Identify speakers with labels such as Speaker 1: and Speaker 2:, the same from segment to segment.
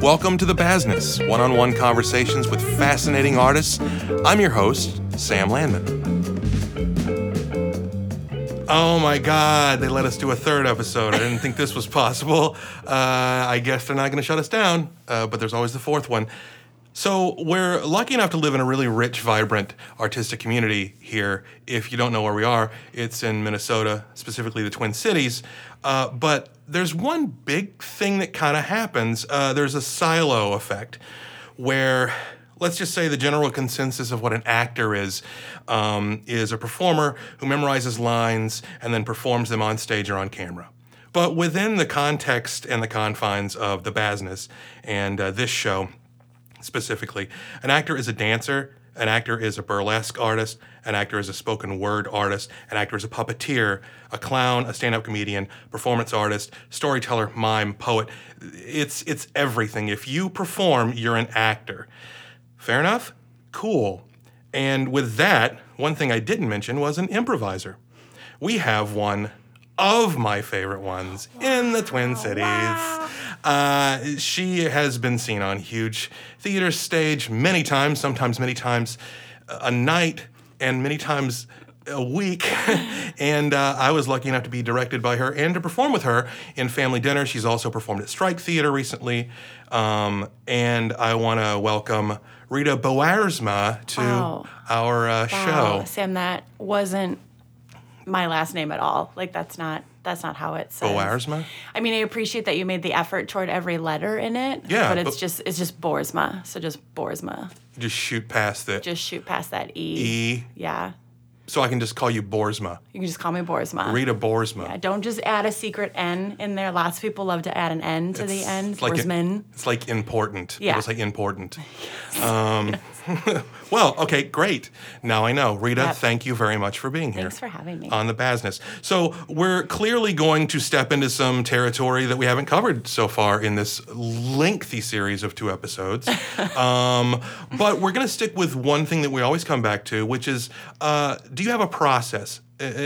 Speaker 1: Welcome to The Bazness, one-on-one conversations with fascinating artists. I'm your host, Sam Landman. Oh my God, they let us do a third episode. I didn't think this was possible. I guess they're not going to shut us down, but there's always the fourth one. So we're lucky enough to live in a really rich, vibrant artistic community here. If you don't know where we are, it's in Minnesota, specifically the Twin Cities. But there's one big thing that kind of happens. There's a silo effect where, let's just say the general consensus of what an actor is a performer who memorizes lines and then performs them on stage or on camera. But within the context and the confines of The Bazness and this show, specifically, an actor is a dancer, an actor is a burlesque artist, an actor is a spoken word artist, an actor is a puppeteer, a clown, a stand-up comedian, performance artist, storyteller, mime, poet. It's everything. If you perform, you're an actor. Fair enough? Cool. And with that, one thing I didn't mention was an improviser. We have one of my favorite ones in the Twin Cities. Wow. She has been seen on huge theater stage many times, sometimes many times a night, and many times a week. And I was lucky enough to be directed by her and to perform with her in Family Dinner. She's also performed at Strike Theater recently. And I want to welcome Rita Boersma to our show.
Speaker 2: Sam, that wasn't my last name at all. Like, that's not how it says.
Speaker 1: Boersma?
Speaker 2: I mean, I appreciate that you made the effort toward every letter in it.
Speaker 1: Yeah.
Speaker 2: But it's just Boersma. So just Boersma.
Speaker 1: Just shoot past it.
Speaker 2: Just shoot past that E.
Speaker 1: E.
Speaker 2: Yeah.
Speaker 1: So I can just call you Boersma.
Speaker 2: You can just call me Boersma.
Speaker 1: Rita Boersma.
Speaker 2: Yeah, don't just add a secret N in there. Lots of people love to add an N to the end. Boersman.
Speaker 1: It's like important.
Speaker 2: Yeah.
Speaker 1: People say important. Well, okay, great. Now I know. Rita, Thank you very much for being here.
Speaker 2: Thanks for having me.
Speaker 1: On The Bazness. So we're clearly going to step into some territory that we haven't covered so far in this lengthy series of 2 episodes. But we're going to stick with one thing that we always come back to, which is, do you have a process?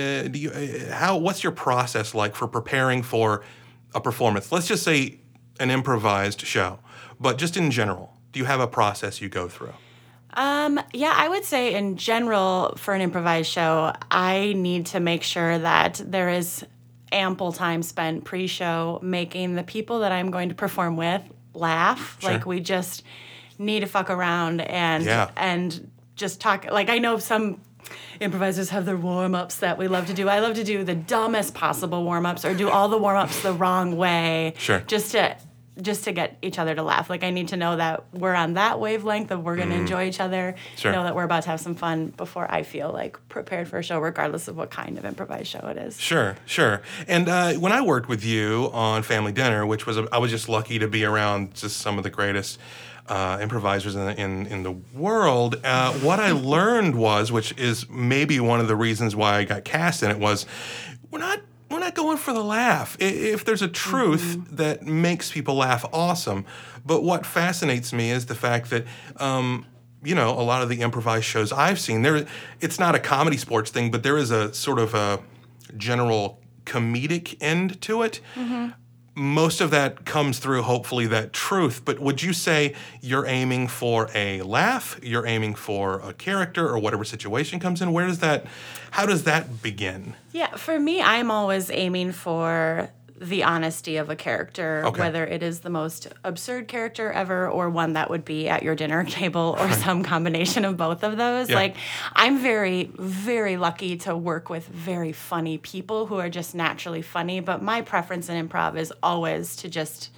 Speaker 1: What's your process like for preparing for a performance? Let's just say an improvised show, but just in general, do you have a process you go through?
Speaker 2: Yeah, I would say in general for an improvised show, I need to make sure that there is ample time spent pre-show making the people that I'm going to perform with laugh.
Speaker 1: Sure.
Speaker 2: Like, we just need to fuck around and just talk. Like, I know some improvisers have their warm-ups that we love to do. I love to do the dumbest possible warm-ups or do all the warm-ups the wrong way.
Speaker 1: Sure.
Speaker 2: Just to get each other to laugh. Like, I need to know that we're on that wavelength of we're going to enjoy each other.
Speaker 1: Sure.
Speaker 2: Know that we're about to have some fun before I feel like prepared for a show, regardless of what kind of improvised show it is.
Speaker 1: Sure. And when I worked with you on Family Dinner, which was I was just lucky to be around just some of the greatest improvisers in the world. What I learned was, which is maybe one of the reasons why I got cast in it, was we're not going for the laugh. If there's a truth that makes people laugh, awesome. But what fascinates me is the fact that, a lot of the improvised shows I've seen, it's not a comedy sports thing, but there is a sort of a general comedic end to it. Mm-hmm. Most of that comes through, hopefully, that truth. But would you say you're aiming for a laugh? You're aiming for a character or whatever situation comes in? How does that begin?
Speaker 2: Yeah, for me, I'm always aiming for the honesty of a character, whether it is the most absurd character ever or one that would be at your dinner table or some combination of both of those. Yeah. Like, I'm very, very lucky to work with very funny people who are just naturally funny, but my preference in improv is always to just,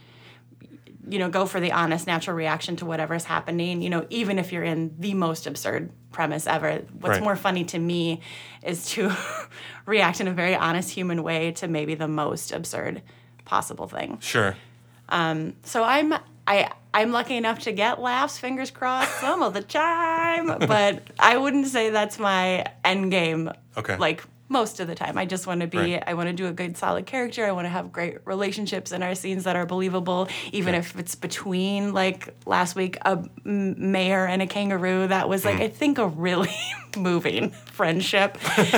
Speaker 2: go for the honest, natural reaction to whatever's happening, even if you're in the most absurd premise ever. What's more funny to me is to react in a very honest human way to maybe the most absurd possible thing.
Speaker 1: Sure.
Speaker 2: So I'm lucky enough to get laughs, fingers crossed, some of the time, but I wouldn't say that's my end game.
Speaker 1: Okay.
Speaker 2: Like, most of the time. I just want to I want to do a good, solid character. I want to have great relationships in our scenes that are believable, even if it's between, like, last week, a mayor and a kangaroo. That was, like, I think a really moving friendship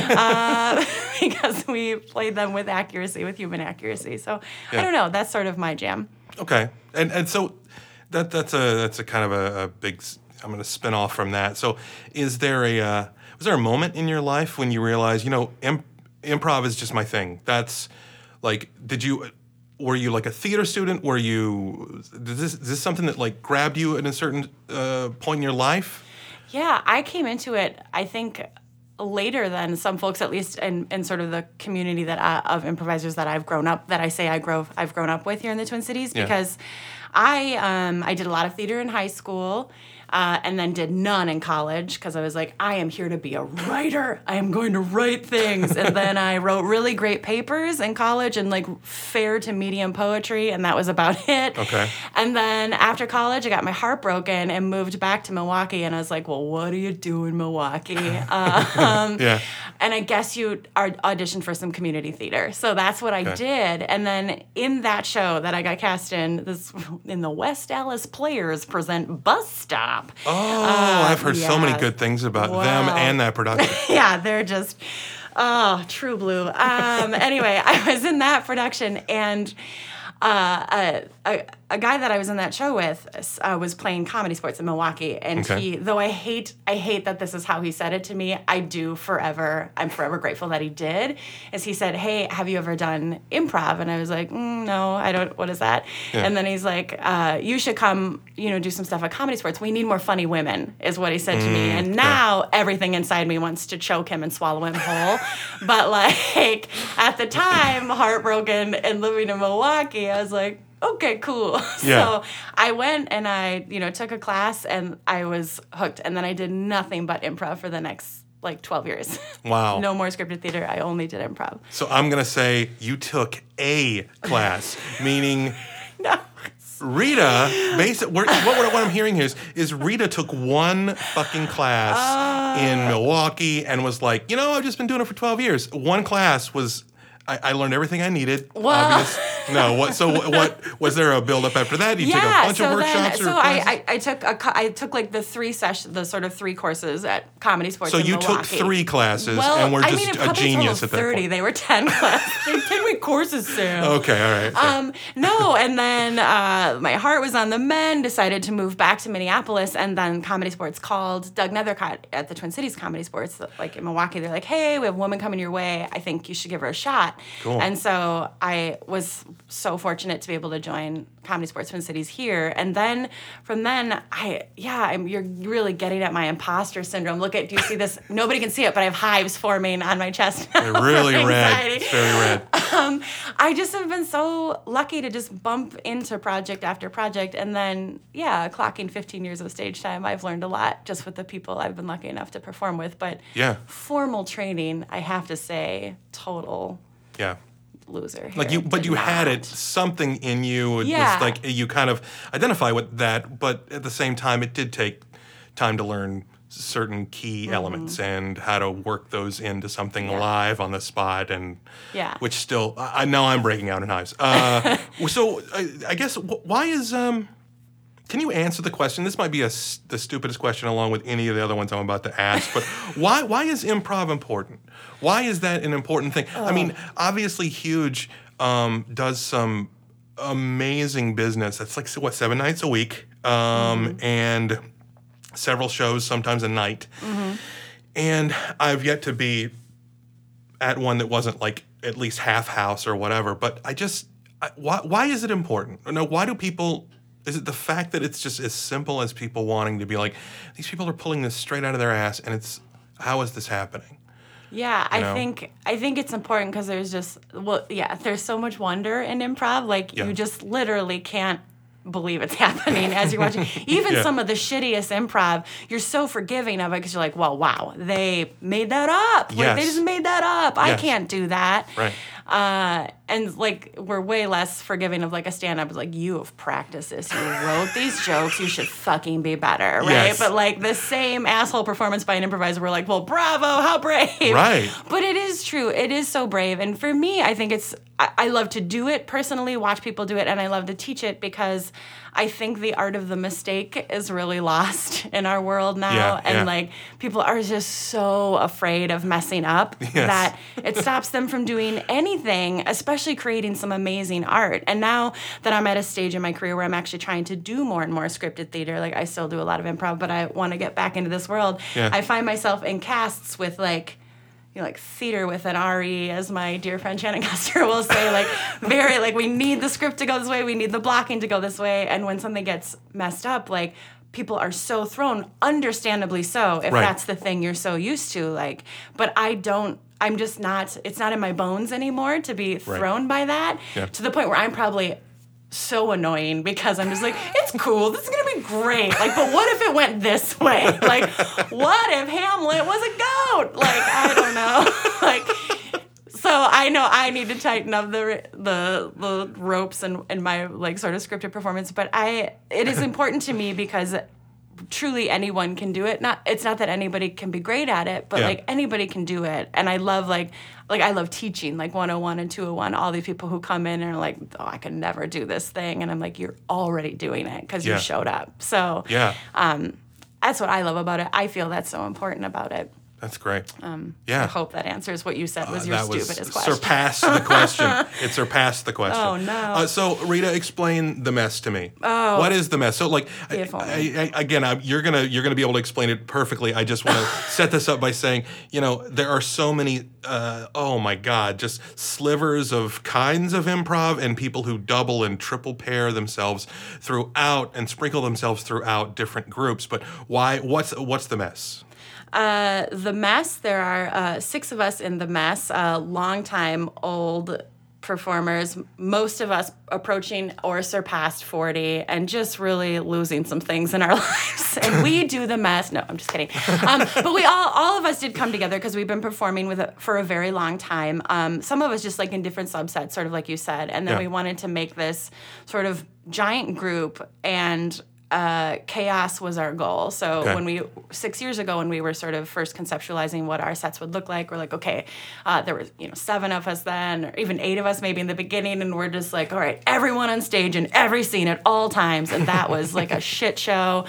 Speaker 2: because we played them with accuracy, with human accuracy. So, I don't know. That's sort of my jam.
Speaker 1: Okay. And so that's a kind of a big. I'm going to spin off from that. So, was there a moment in your life when you realized, improv is just my thing? That's like, were you like a theater student? Is this something that like grabbed you at a certain point in your life?
Speaker 2: Yeah, I came into it, I think, later than some folks, at least in sort of the community of improvisers that I've grown up up with here in the Twin Cities, because I did a lot of theater in high school. And then did none in college because I was like, I am here to be a writer. I am going to write things. And then I wrote really great papers in college and like fair to medium poetry, and that was about it.
Speaker 1: Okay.
Speaker 2: And then after college, I got my heart broken and moved back to Milwaukee. And I was like, well, what do you do in Milwaukee?
Speaker 1: Yeah.
Speaker 2: And I guess you auditioned for some community theater. So that's what I did. And then in that show that I got cast in the West Dallas Players present Bus Stop.
Speaker 1: Oh, I've heard so many good things about them and that production.
Speaker 2: Yeah, they're just, true blue. Anyway, I was in that production, and a guy that I was in that show with was playing comedy sports in Milwaukee, and he, though I hate that this is how he said it to me, I'm forever grateful that he did, is he said, hey, have you ever done improv? And I was like, no, I don't, what is that? Yeah. And then he's like, you should come, do some stuff at Comedy Sports. We need more funny women, is what he said to me. And now everything inside me wants to choke him and swallow him whole. But like, at the time, heartbroken and living in Milwaukee, I was like, okay, cool.
Speaker 1: Yeah.
Speaker 2: So I went and I, took a class and I was hooked. And then I did nothing but improv for the next 12 years.
Speaker 1: Wow.
Speaker 2: No more scripted theater. I only did improv.
Speaker 1: So I'm going to say you took a class, meaning
Speaker 2: No.
Speaker 1: Rita, what I'm hearing here is Rita took one fucking class in Milwaukee and was like, I've just been doing it for 12 years. One class was... I learned everything I needed.
Speaker 2: Well,
Speaker 1: what was there a build up after that? You took a bunch of workshops or classes?
Speaker 2: I took like the sort of three courses at Comedy Sports.
Speaker 1: So
Speaker 2: in
Speaker 1: you
Speaker 2: Milwaukee.
Speaker 1: took 3 classes and were just a genius at that
Speaker 2: 30.
Speaker 1: point.
Speaker 2: They were 10 classes. They 10-week courses, Sam.
Speaker 1: Okay, all right.
Speaker 2: No, and then my heart was on the mend. Decided to move back to Minneapolis, and then Comedy Sports called Doug Nethercott at the Twin Cities Comedy Sports, like in Milwaukee. They're like, hey, we have a woman coming your way. I think you should give her a shot.
Speaker 1: Cool.
Speaker 2: And so I was so fortunate to be able to join Comedy Sports Twin Cities here. And then from then, you're really getting at my imposter syndrome. Do you see this? Nobody can see it, but I have hives forming on my chest.
Speaker 1: They're really red. It's very red.
Speaker 2: I just have been so lucky to just bump into project after project. And then, clocking 15 years of stage time, I've learned a lot just with the people I've been lucky enough to perform with. But formal training, I have to say, total loser here.
Speaker 1: But you had it, something in you. It was like you kind of identify with that, but at the same time, it did take time to learn certain key elements and how to work those into something live on the spot, and which still, I know I'm breaking out in hives. So I guess why is can you answer the question? This might be the stupidest question along with any of the other ones I'm about to ask, but why is improv important? Why is that an important thing? I mean, obviously Huge does some amazing business. That's like, 7 nights a week, and several shows, sometimes a night. Mm-hmm. And I've yet to be at one that wasn't like at least half house or whatever, but why is it important? No, why do people... Is it the fact that it's just as simple as people wanting to be like, these people are pulling this straight out of their ass, and how is this happening?
Speaker 2: Yeah, I think it's important because there's so much wonder in improv. You just literally can't believe it's happening as you're watching. Even some of the shittiest improv, you're so forgiving of it because you're like, well, wow, they made that up. Yes. They just made that up. Yes. I can't do that.
Speaker 1: Right.
Speaker 2: And we're way less forgiving of a stand-up. It's like, you have practiced this. You wrote these jokes. You should fucking be better, right? Yes. But the same asshole performance by an improviser, we're like, well, bravo, how brave.
Speaker 1: Right.
Speaker 2: But it is true. It is so brave. And for me, I think it's I love to do it personally, watch people do it, and I love to teach it because I think the art of the mistake is really lost in our world now. And like people are just so afraid of messing up that it stops them from doing anything, especially creating some amazing art. And now that I'm at a stage in my career where I'm actually trying to do more and more scripted theater, like I still do a lot of improv, but I want to get back into this world. I find myself in casts with like, you know, like theater with an RE, as my dear friend Shannon Custer will say, like very like we need the script to go this way, we need the blocking to go this way, and when something gets messed up, like people are so thrown, understandably so, if that's the thing you're so used to, like. But I'm just not. It's not in my bones anymore to be thrown by that to the point where I'm probably so annoying because I'm just like, it's cool, this is gonna be great. Like, but what if it went this way? Like, what if Hamlet was a goat? Like, I don't know. Like, so I know I need to tighten up the ropes in my like sort of scripted performance. But it is important to me because truly anyone can do it. It's not that anybody can be great at it, but like anybody can do it. And I love like I love teaching like 101 and 201, all these people who come in and are like, oh, I could never do this thing. And I'm like, you're already doing it because you showed up. So that's what I love about it. I feel that's so important about it.
Speaker 1: That's great.
Speaker 2: I hope that ansers what you said was your stupidest question.
Speaker 1: Surpassed the question. It surpassed the question.
Speaker 2: Oh, no.
Speaker 1: So, Rita, explain the mess to me. Oh. What is the mess? So, like, you're gonna be able to explain it perfectly. I just want to set this up by saying, you know, there are so many, oh my God, just slivers of kinds of improv and people who double and triple pair themselves throughout and sprinkle themselves throughout different groups. But why? What's the mess?
Speaker 2: The mess, there are 6 of us in the mess, longtime old performers, most of us approaching or surpassed 40 and just really losing some things in our lives. And we do the mess. No, I'm just kidding. But we all of us did come together because we've been performing for a very long time. Some of us just like in different subsets, sort of like you said. And then we wanted to make this sort of giant group, and chaos was our goal. So when 6 years ago, when we were sort of first conceptualizing what our sets would look like, we're like, okay, there were 7 of us then, or even 8 of us maybe in the beginning, and we're just like, all right, everyone on stage in every scene at all times, and that was like a shit show.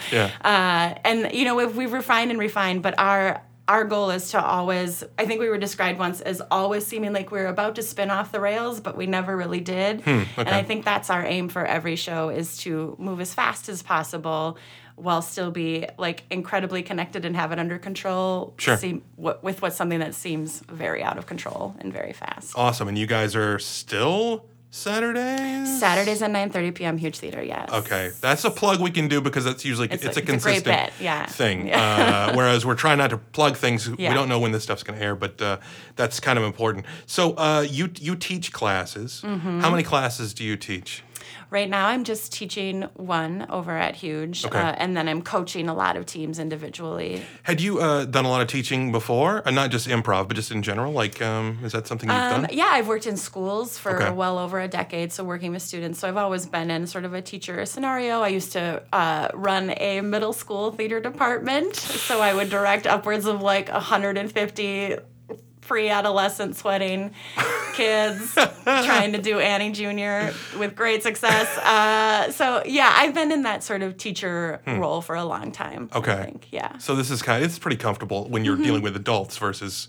Speaker 2: And we've refined and refined, but our goal is to always, I think we were described once as always seeming like we were about to spin off the rails, but we never really did. And I think that's our aim for every show, is to move as fast as possible while still be like incredibly connected and have it under control. With what's something that seems very out of control and very fast.
Speaker 1: Awesome. And you guys are still Saturdays?
Speaker 2: Saturdays at 9:30 p.m. Huge Theater, yes.
Speaker 1: Okay. That's a plug we can do because that's usually it's a consistent
Speaker 2: great bit.
Speaker 1: thing. Whereas we're trying not to plug things. We don't know when this stuff's going to air, but that's kind of important. So you teach classes. Mm-hmm. How many classes do you teach?
Speaker 2: Right now, I'm just teaching 1 over at Huge, and then I'm coaching a lot of teams individually.
Speaker 1: Had you done a lot of teaching before? Not just improv, but just in general? Like, is that something you've done?
Speaker 2: Yeah, I've worked in schools for well over a decade, so working with students. So I've always been in sort of a teacher scenario. I used to run a middle school theater department, so I would direct upwards of like 150 pre-adolescent sweating kids trying to do Annie Jr. with great success. So yeah, I've been in that sort of teacher role for a long time.
Speaker 1: Okay.
Speaker 2: I think. Yeah.
Speaker 1: So this is it's pretty comfortable when you're dealing with adults versus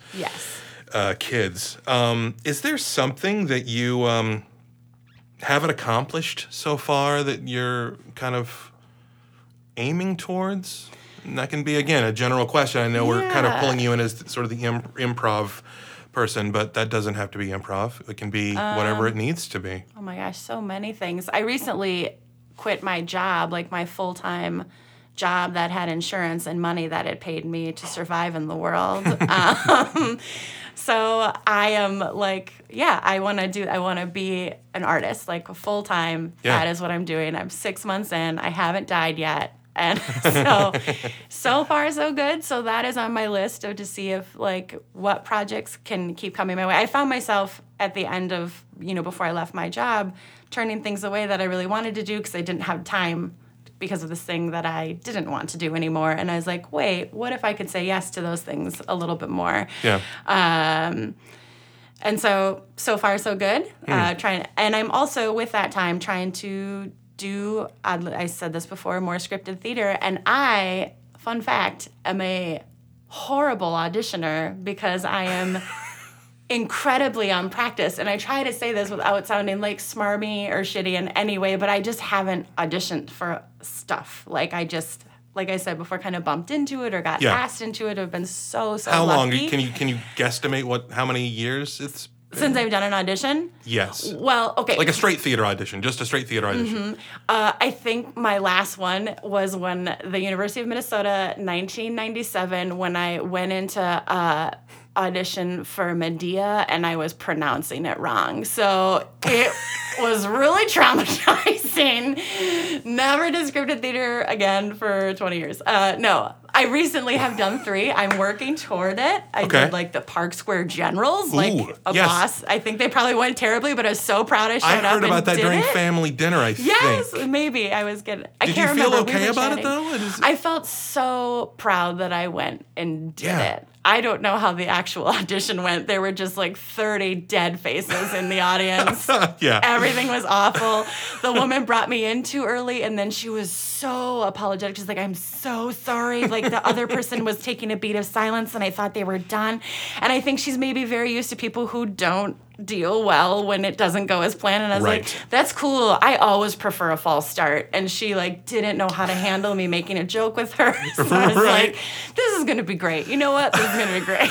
Speaker 1: kids. Is there something that you haven't accomplished so far that you're kind of aiming towards? And that can be, again, a general question. I know we're kind of pulling you in as sort of the improv person, but that doesn't have to be improv. It can be whatever it needs to be.
Speaker 2: Oh my gosh, so many things. I recently quit my job, like my full-time job that had insurance and money that it paid me to survive in the world. So I am like, I want to be an artist, like full-time. That is what I'm doing. I'm 6 months in. I haven't died yet. And so far so good. So that is on my list to see if like what projects can keep coming my way. I found myself at the end of, before I left my job, turning things away that I really wanted to do because I didn't have time because of this thing that I didn't want to do anymore. And I was like, wait, what if I could say yes to those things a little bit more? Yeah. And And so far so good. And I'm also with that time trying to do, I said this before, more scripted theater. And I, fun fact, am a horrible auditioner because I am incredibly unpracticed. And I try to say this without sounding like smarmy or shitty in any way, but I just haven't auditioned for stuff. Like I said before, kind of bumped into it or got asked into it. I've been so
Speaker 1: How
Speaker 2: lucky.
Speaker 1: long? Can you guesstimate how many years it's been?
Speaker 2: Since I've done an audition?
Speaker 1: Yes.
Speaker 2: Well, okay.
Speaker 1: Like a straight theater audition, just a straight theater audition.
Speaker 2: Mm-hmm. I think my last one was when the University of Minnesota, 1997, when I went into audition for Medea and I was pronouncing it wrong. So it was really traumatizing. Never did scripted theater again for 20 years. No, I recently have done 3. I'm working toward it. I did like the Park Square Generals, boss. I think they probably went terribly, but I was so proud I showed up and did it.
Speaker 1: I heard about that during family dinner, I think.
Speaker 2: Yes, maybe. I was getting... I can't remember.
Speaker 1: Did you feel okay about it, though?
Speaker 2: I felt so proud that I went and did it. I don't know how the actual audition went. There were just like 30 dead faces in the audience. Everything was awful. The woman brought me in too early, and then she was so apologetic. She's like, I'm so sorry. Like, the other person was taking a beat of silence, and I thought they were done. And I think she's maybe very used to people who don't deal well when it doesn't go as planned. And I was like, that's cool. I always prefer a false start. And she like didn't know how to handle me making a joke with her. So I was like, this is going to be great. You know what? This is going to be great.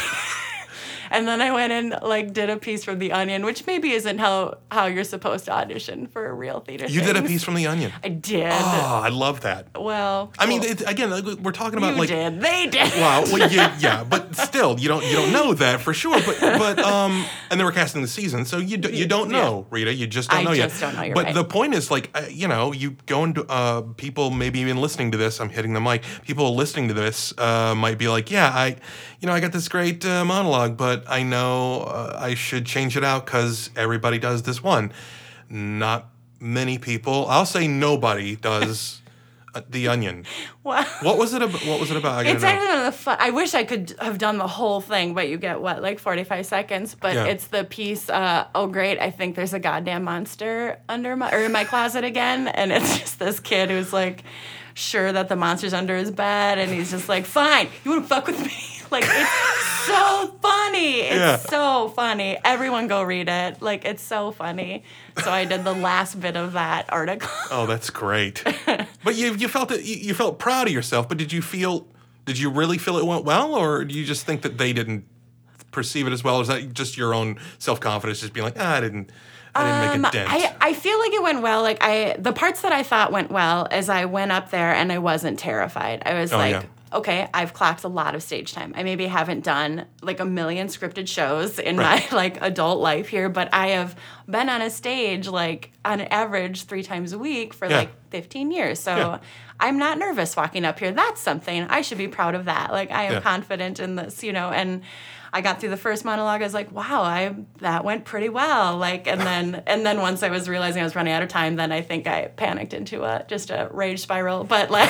Speaker 2: And then I went and like did a piece from The Onion, which maybe isn't how you're supposed to audition for a real theater.
Speaker 1: You did a piece from The Onion.
Speaker 2: I did.
Speaker 1: Oh, I love that.
Speaker 2: Well,
Speaker 1: I mean, again, we're talking about
Speaker 2: they did.
Speaker 1: Wow. Well, yeah, but still, you don't know that for sure. But and they were casting the season, so you don't know, Rita. You just don't know yet.
Speaker 2: I just don't know.
Speaker 1: But the point is, like, you go into people maybe even listening to this. I'm hitting the mic. People listening to this might be like, yeah, I got this great monologue, but I know I should change it out because everybody does this one. Not many people. I'll say nobody does The Onion.
Speaker 2: What
Speaker 1: was it about?
Speaker 2: It's actually one of the fun. I wish I could have done the whole thing, but you get like 45 seconds. But it's the piece. Oh great! I think there's a goddamn monster in my closet again, and it's just this kid who's like sure that the monster's under his bed, and he's just like, fine, you want to fuck with me? Like, it's so funny. It's so funny. Everyone go read it. Like, it's so funny. So I did the last bit of that article.
Speaker 1: Oh, that's great. But you felt it. You felt proud of yourself. But did you really feel it went well, or do you just think that they didn't perceive it as well? Or is that just your own self-confidence, just being like, I didn't make a dent?
Speaker 2: I feel like it went well. Like the parts that I thought went well is I went up there and I wasn't terrified. I was okay, I've clocked a lot of stage time. I maybe haven't done like a million scripted shows in my like adult life here, but I have been on a stage like on average 3 times a week for like 15 years. So I'm not nervous walking up here. That's something. I should be proud of that. Like I am confident in this, and I got through the first monologue. I was like, wow, that went pretty well. Like, and then once I was realizing I was running out of time, then I think I panicked into just a rage spiral. But like,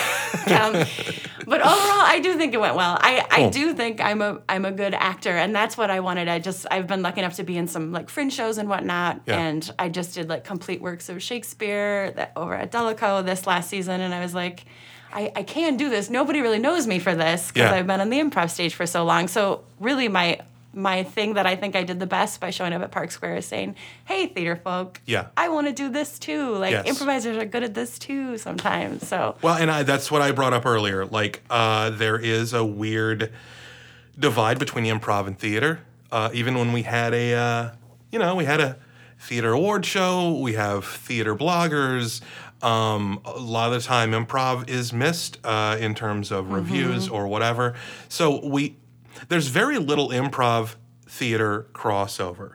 Speaker 2: but overall, I do think it went well. I do think I'm a good actor, and that's what I wanted. I've been lucky enough to be in some like fringe shows and whatnot, and I just did like complete works of Shakespeare over at Delaco this last season, and I was like, I can do this. Nobody really knows me for this because I've been on the improv stage for so long. So really my thing that I think I did the best by showing up at Park Square is saying, hey, theater folk, I want to do this too. Like improvisers are good at this too sometimes. So
Speaker 1: well, and that's what I brought up earlier. Like there is a weird divide between improv and theater. Even when we had a theater award show, we have theater bloggers. A lot of the time improv is missed in terms of reviews or whatever. So there's very little improv theater crossover.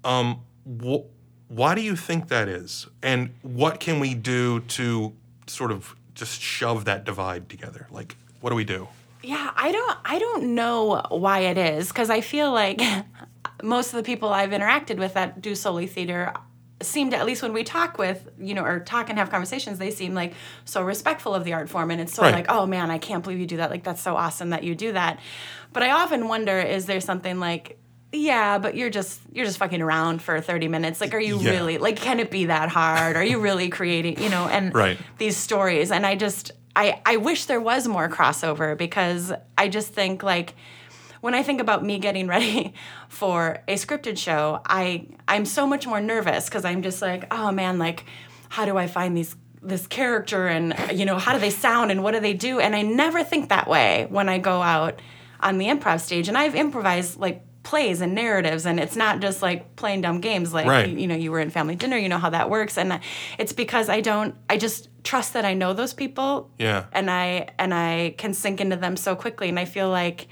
Speaker 1: Why do you think that is? And what can we do to sort of just shove that divide together? Like, what do we do?
Speaker 2: Yeah, I don't know why it is, because I feel like most of the people I've interacted with that do solely theater seem to, at least when we talk with, or talk and have conversations, they seem like so respectful of the art form. And it's so like, oh man, I can't believe you do that. Like, that's so awesome that you do that. But I often wonder, is there something like, Yeah, but you're just fucking around for 30 minutes. Like, are you
Speaker 1: Yeah.
Speaker 2: really, like, can it be that hard? Are you really creating, and
Speaker 1: Right.
Speaker 2: these stories? And I wish there was more crossover, because I just think, like, when I think about me getting ready for a scripted show, I'm so much more nervous, because I'm just like, oh man, like, how do I find this character, and how do they sound, and what do they do? And I never think that way when I go out on the improv stage. And I've improvised, like, plays and narratives, and it's not just like playing dumb games, like
Speaker 1: right.
Speaker 2: you were in Family Dinner, you know how that works. And it's because I just trust that I know those people.
Speaker 1: Yeah.
Speaker 2: And I can sink into them so quickly, and I feel like,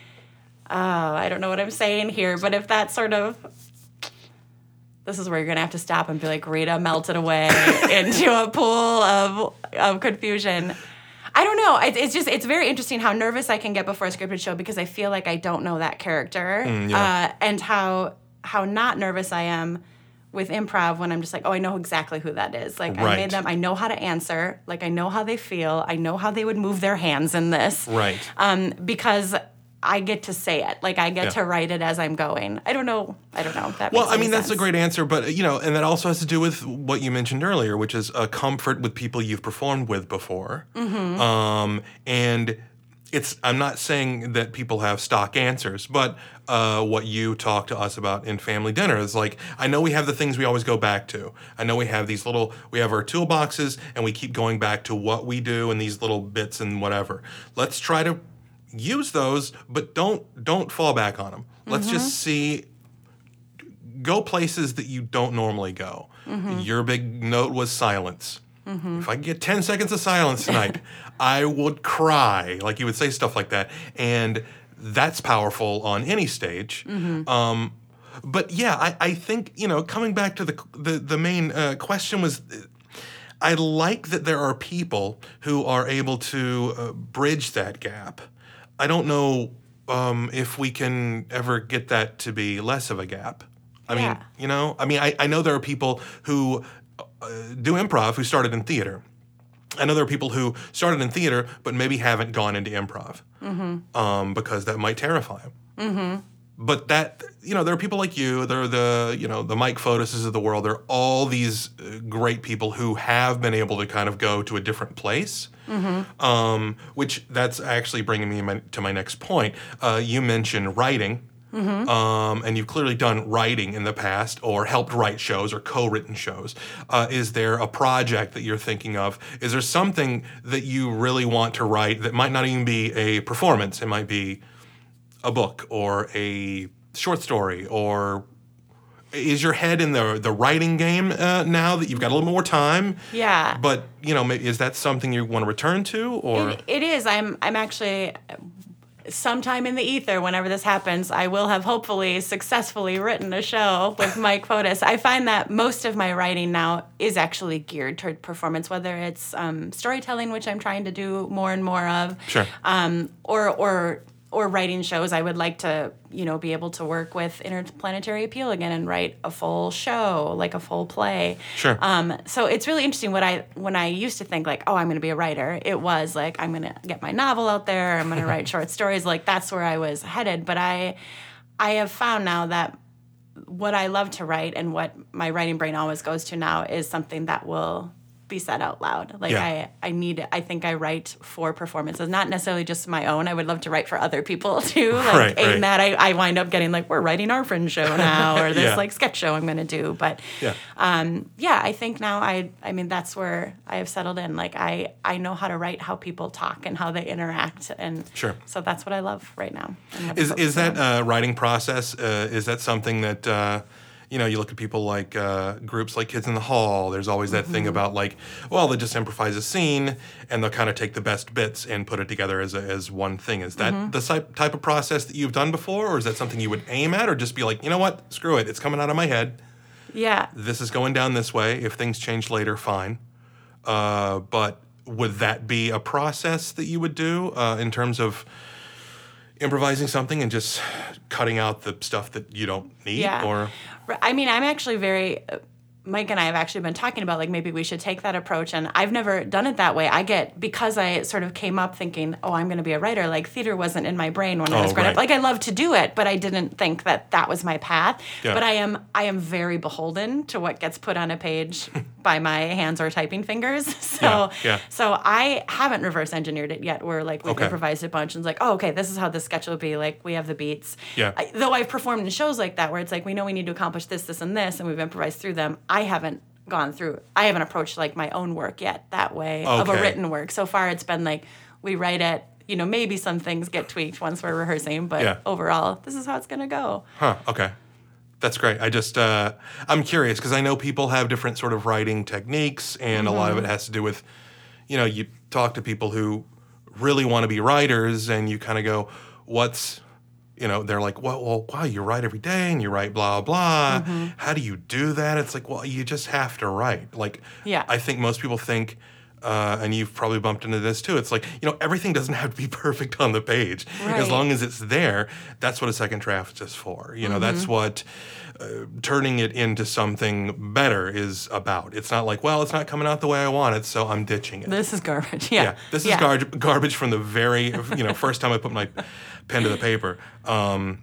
Speaker 2: I don't know what I'm saying here, but if that sort of, this is where you're gonna have to stop and be like, Rita melted away into a pool of confusion. I don't know. It's very interesting how nervous I can get before a scripted show, because I feel like I don't know that character, and how not nervous I am with improv when I'm just like, oh, I know exactly who that is. Like,
Speaker 1: right.
Speaker 2: I made them. I know how to answer. Like, I know how they feel. I know how they would move their hands in this.
Speaker 1: Right.
Speaker 2: Because I get to say it. Like, I get to write it as I'm going. I don't know. That
Speaker 1: well,
Speaker 2: makes any
Speaker 1: that's
Speaker 2: sense.
Speaker 1: a great answer, but and that also has to do with what you mentioned earlier, which is a comfort with people you've performed with before. Mm-hmm. And I'm not saying that people have stock answers, but what you talk to us about in Family Dinner is like, I know we have the things we always go back to. I know we have we have our toolboxes, and we keep going back to what we do and these little bits and whatever. Let's try to use those, but don't fall back on them. Let's just go places that you don't normally go. Your big note was silence. If I could get 10 seconds of silence tonight, I would cry. Like, you would say stuff like that. And that's powerful on any stage. But yeah, I think, coming back to the main question was, I like that there are people who are able to bridge that gap. I don't know if we can ever get that to be less of a gap. I know there are people who do improv who started in theater. I know there are people who started in theater but maybe haven't gone into improv because that might terrify them. But that, there are people like you, there are the Mike Fotuses of the world, there are all these great people who have been able to kind of go to a different place, which that's actually bringing me to my next point. You mentioned writing, and you've clearly done writing in the past or helped write shows or co-written shows. Is there a project that you're thinking of? Is there something that you really want to write that might not even be a performance? It might be a book or a short story, or is your head in the writing game now that you've got a little more time?
Speaker 2: Yeah.
Speaker 1: But, maybe is that something you want to return to, or?
Speaker 2: It is. I'm actually, sometime in the ether, whenever this happens, I will have hopefully successfully written a show with Mike Fotus. I find that most of my writing now is actually geared toward performance, whether it's storytelling, which I'm trying to do more and more of.
Speaker 1: Sure.
Speaker 2: Or writing shows. I would like to, be able to work with Interplanetary Appeal again and write a full show, like a full play.
Speaker 1: Sure.
Speaker 2: So it's really interesting. When I used to think like, oh, I'm going to be a writer, it was like, I'm going to get my novel out there. I'm going to write short stories. Like, that's where I was headed. But I have found now that what I love to write and what my writing brain always goes to now is something that will be said out loud. Like,
Speaker 1: yeah.
Speaker 2: I think I write for performances, not necessarily just my own. I would love to write for other people too. Like,
Speaker 1: right.
Speaker 2: that I wind up getting like, we're writing our Fringe show now, or this
Speaker 1: Yeah.
Speaker 2: like sketch show I'm going to do. But I think now I mean, that's where I have settled in. Like, I know how to write how people talk and how they interact. And
Speaker 1: Sure.
Speaker 2: So that's what I love right now.
Speaker 1: Is that writing process, is that something that, you look at people like groups like Kids in the Hall, there's always that thing about like, well, they just improvise a scene and they'll kind of take the best bits and put it together as one thing. Is that the type of process that you've done before, or is that something you would aim at, or just be like, you know what, screw it, it's coming out of my head.
Speaker 2: Yeah.
Speaker 1: This is going down this way. If things change later, fine. But would that be a process that you would do in terms of improvising something and just cutting out the stuff that you don't need?
Speaker 2: Yeah.
Speaker 1: Or
Speaker 2: I mean, I'm actually very Mike and I have actually been talking about, like, maybe we should take that approach. And I've never done it that way. Because I sort of came up thinking, oh, I'm going to be a writer. Like, theater wasn't in my brain when I was growing up. Like, I love to do it, but I didn't think that was my path. Yeah. But I am very beholden to what gets put on a page by my hands or typing fingers. So I haven't reverse engineered it yet, where, like, we've improvised a bunch and it's like, oh, okay, this is how this sketch will be. Like, we have the beats. Yeah. Though I've performed in shows like that where it's like, we know we need to accomplish this, this, and this, and we've improvised through them. I haven't approached, like, my own work yet that way of a written work. So far it's been like, we write it, you know, maybe some things get tweaked once we're rehearsing, but overall, this is how it's going to go.
Speaker 1: Huh, okay. That's great. I just, I'm curious because I know people have different sort of writing techniques, and a lot of it has to do with, you know, you talk to people who really want to be writers and you kind of go, you know, they're like, well, wow, you write every day and you write blah, blah. How do you do that? It's like, well, you just have to write. Like, I think most people think, and you've probably bumped into this too, it's like, you know, everything doesn't have to be perfect on the page. Right. As long as it's there, that's what a second draft is for. You know, that's what turning it into something better is about. It's not like, well, it's not coming out the way I want it, so I'm ditching it.
Speaker 2: This is garbage.
Speaker 1: This is garbage from the very, you know, first time I put my pen to the paper. And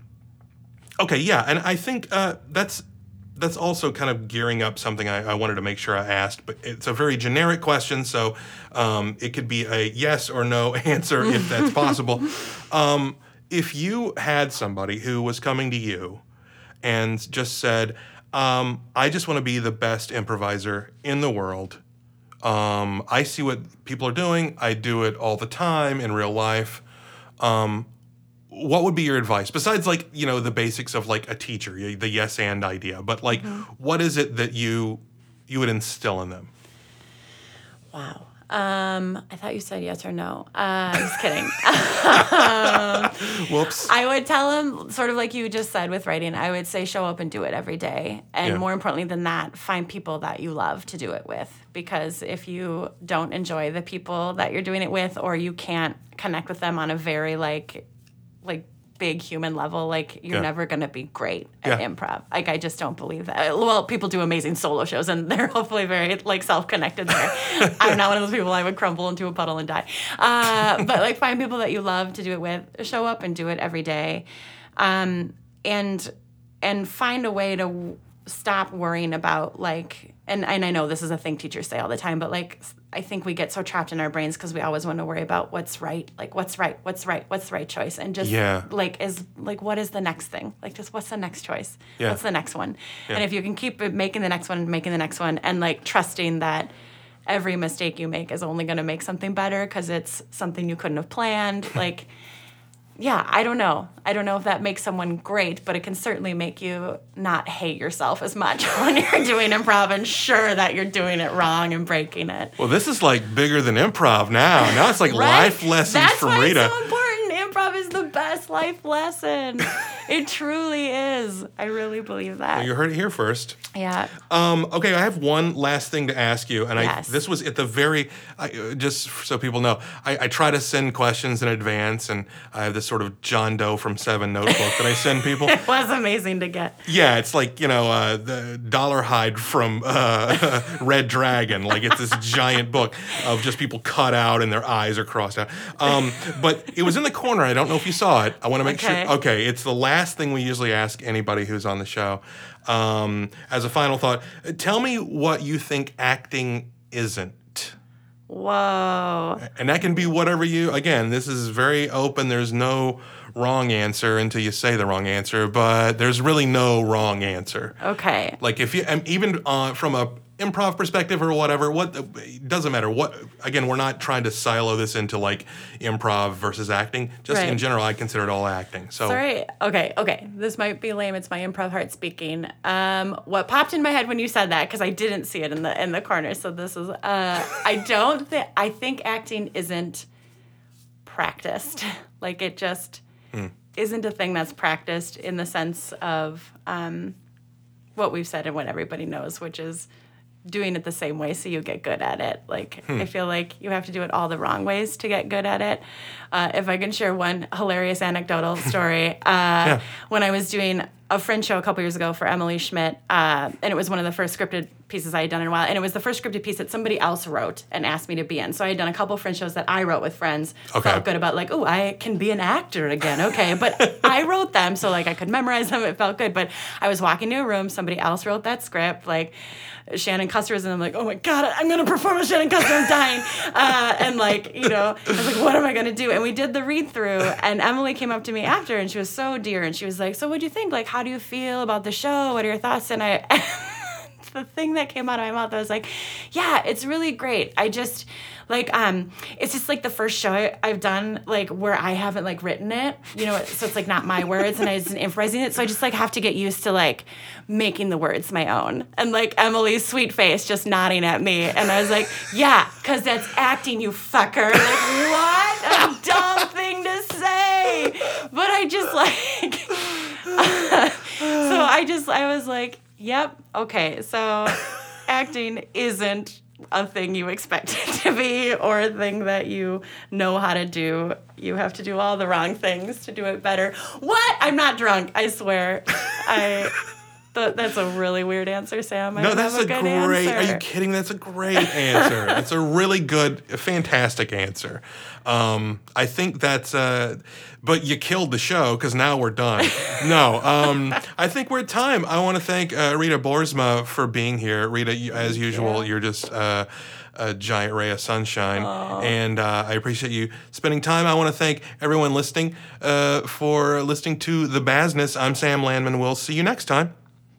Speaker 1: I think that's also kind of gearing up something I wanted to make sure I asked, but it's a very generic question, so it could be a yes or no answer if that's possible. If you had somebody who was coming to you and just said, I just want to be the best improviser in the world. I see what people are doing. I do it all the time in real life. What would be your advice? Besides, like, you know, the basics of, like, a teacher, the yes and idea. But, like, what is it that you would instill in them?
Speaker 2: Wow. I thought you said yes or no. I'm just kidding.
Speaker 1: Whoops.
Speaker 2: I would tell them, sort of like you just said with writing, I would say show up and do it every day. And more importantly than that, find people that you love to do it with. Because if you don't enjoy the people that you're doing it with, or you can't connect with them on a very, like big human level, like, you're never going to be great at improv. Like, I just don't believe that. Well, people do amazing solo shows and they're hopefully very, like, self-connected there. I'm not one of those people. I would crumble into a puddle and die. But, like, find people that you love to do it with, show up and do it every day. And find a way to stop worrying about, like, and I know this is a thing teachers say all the time, but, like, I think we get so trapped in our brains because we always want to worry about what's right, like, what's the right choice, and just what is the next thing, like, just what's the next choice, what's the next one, and if you can keep making the next one, and, like, trusting that every mistake you make is only going to make something better because it's something you couldn't have planned, like. Yeah, I don't know. I don't know if that makes someone great, but it can certainly make you not hate yourself as much when you're doing improv and sure that you're doing it wrong and breaking it.
Speaker 1: Well, this is, like, bigger than improv now. Now it's like life lessons from Rita.
Speaker 2: That's why it's so important. Improv is the best life lesson. It truly is. I really believe that.
Speaker 1: Well, you heard it here first.
Speaker 2: Yeah.
Speaker 1: Okay, I have one last thing to ask you, and this was at the very, just so people know, I try to send questions in advance, and I have this sort of John Doe from Seven notebook that I send people.
Speaker 2: It was amazing to get.
Speaker 1: Yeah, it's like, you know, the Dollar Hide from Red Dragon. Like, it's this giant book of just people cut out and their eyes are crossed out. But it was in the corner. I don't know if you saw it. I want to make sure. Okay, it's the last thing we usually ask anybody who's on the show. As a final thought, tell me what you think acting isn't.
Speaker 2: Whoa.
Speaker 1: And that can be whatever again, this is very open. There's no wrong answer until you say the wrong answer, but there's really no wrong answer.
Speaker 2: Okay.
Speaker 1: Like, if you, even from a improv perspective or whatever, it doesn't matter. Again, we're not trying to silo this into, like, improv versus acting. Just in general, I consider it all acting. So.
Speaker 2: Sorry. Okay. This might be lame. It's my improv heart speaking. What popped in my head when you said that, because I didn't see it in the corner. So this is, I think acting isn't practiced. Like, it just isn't a thing that's practiced in the sense of what we've said and what everybody knows, which is doing it the same way so you get good at it. Like, I feel like you have to do it all the wrong ways to get good at it. If I can share one hilarious anecdotal story, when I was doing a Fringe show a couple years ago for Emily Schmidt, and it was one of the first scripted pieces I had done in a while, and it was the first scripted piece that somebody else wrote and asked me to be in. So I had done a couple Fringe shows that I wrote with friends.
Speaker 1: Okay.
Speaker 2: Felt good about like, oh, I can be an actor again. Okay, but I wrote them, so like I could memorize them. It felt good. But I was walking to a room, somebody else wrote that script, like Shannon Custer was, and I'm like, oh my God, I'm gonna perform as Shannon Custer. I'm dying. And like, you know, I was like, what am I gonna do? And we did the read through, and Emily came up to me after, and she was so dear, and she was like, so what'd you think? Like, how do you feel about the show? What are your thoughts? And I. The thing that came out of my mouth, I was like, yeah, it's really great. I just, like, it's just, like, the first show I've done, like, where I haven't, like, written it, you know, so it's, like, not my words, and I wasn't improvising it, so I just, like, have to get used to, like, making the words my own. And, like, Emily's sweet face just nodding at me, and I was like, yeah, because that's acting, you fucker. Like, what a dumb thing to say. But I just, like, so I was like, yep. Okay. So acting isn't a thing you expect it to be or a thing that you know how to do. You have to do all the wrong things to do it better. What? I'm not drunk. I swear. That's a really weird answer, Sam.
Speaker 1: No, that's a great answer. Are you kidding? That's a great answer. It's a really good, fantastic answer. I think that's, but you killed the show because now we're done. No, I think we're at time. I want to thank Rita Boersma for being here. Rita, as usual, you're just a giant ray of sunshine. Aww. And I appreciate you spending time. I want to thank everyone listening for listening to The Bazness. I'm Sam Landman. We'll see you next time.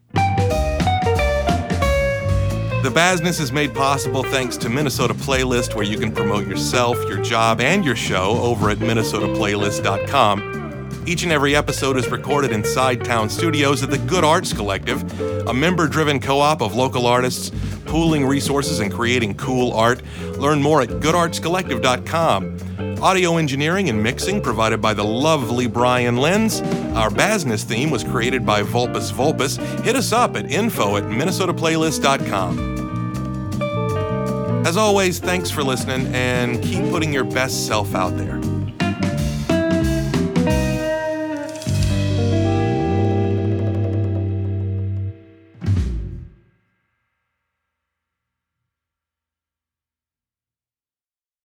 Speaker 1: The Bazness is made possible thanks to Minnesota Playlist, where you can promote yourself, your job, and your show over at minnesotaplaylist.com. Each and every episode is recorded in Sidetown Studios at the Good Arts Collective, a member-driven co-op of local artists pooling resources and creating cool art. Learn more at goodartscollective.com. Audio engineering and mixing provided by the lovely Brian Lenz. Our Bazness theme was created by Vulpus Vulpus. Hit us up at info@minnesotaplaylist.com. As always, thanks for listening and keep putting your best self out there.